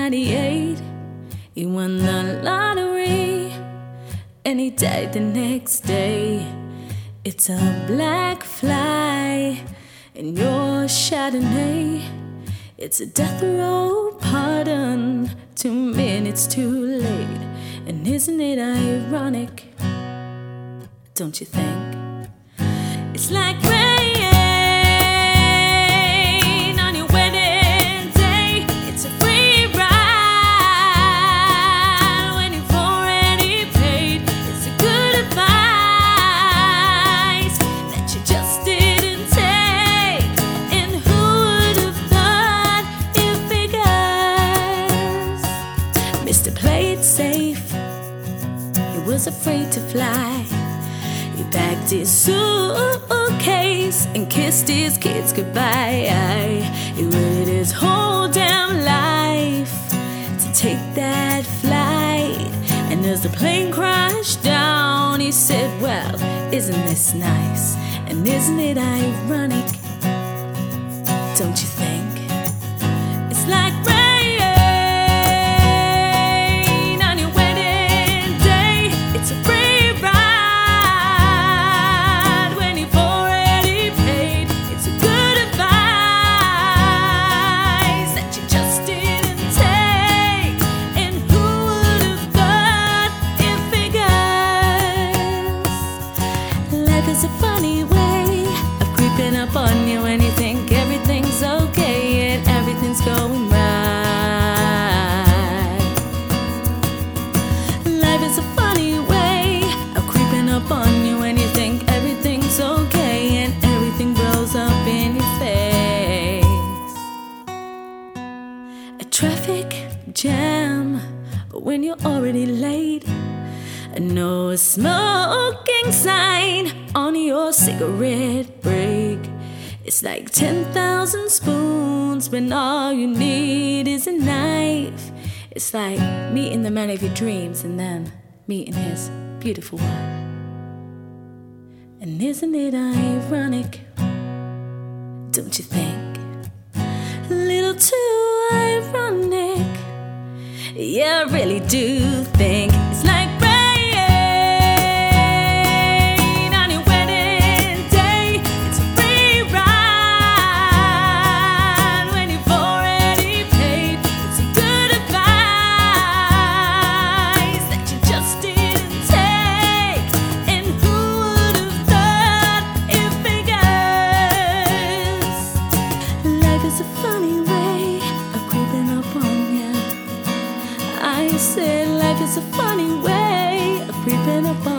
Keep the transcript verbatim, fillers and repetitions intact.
ninety-eight, he won the lottery, and he died the next day. It's a black fly in your Chardonnay. It's a death row pardon, two minutes too late. And isn't it ironic, don't you think? It's like rain on your wedding day. It's a free ride when you've already paid. It's a good advice that you just didn't take. And who would have thought it figures? Mister Played safe, he was afraid to fly. He packed his suitcase and kissed his kids goodbye. He waited his whole damn life to take that flight. And as the plane crashed down, he said, well, isn't this nice? And isn't it ironic, don't you think? It's like rain on your wedding day. It's a free ride when you've already paid. It's a good advice that you just didn't take. And who would have thought it figures? Life is a funny way of creeping up on you when you think everything's okay and everything's going right. Life is a funny way of creeping up on you when you think everything's okay and everything blows up in your face. A traffic jam when you're already late. No smoking sign on your cigarette break. It's like ten thousand spoons when all you need is a knife. It's like meeting the man of your dreams and then meeting his beautiful wife. And isn't it ironic, don't you think? A little too ironic. Yeah, I really do think it's like rain on your wedding day. It's a free ride when you've already paid. It's a good advice that you just didn't take. And who would have thought it figures? Life is a funny way of creeping up on you. I said life is a funny way of creeping up on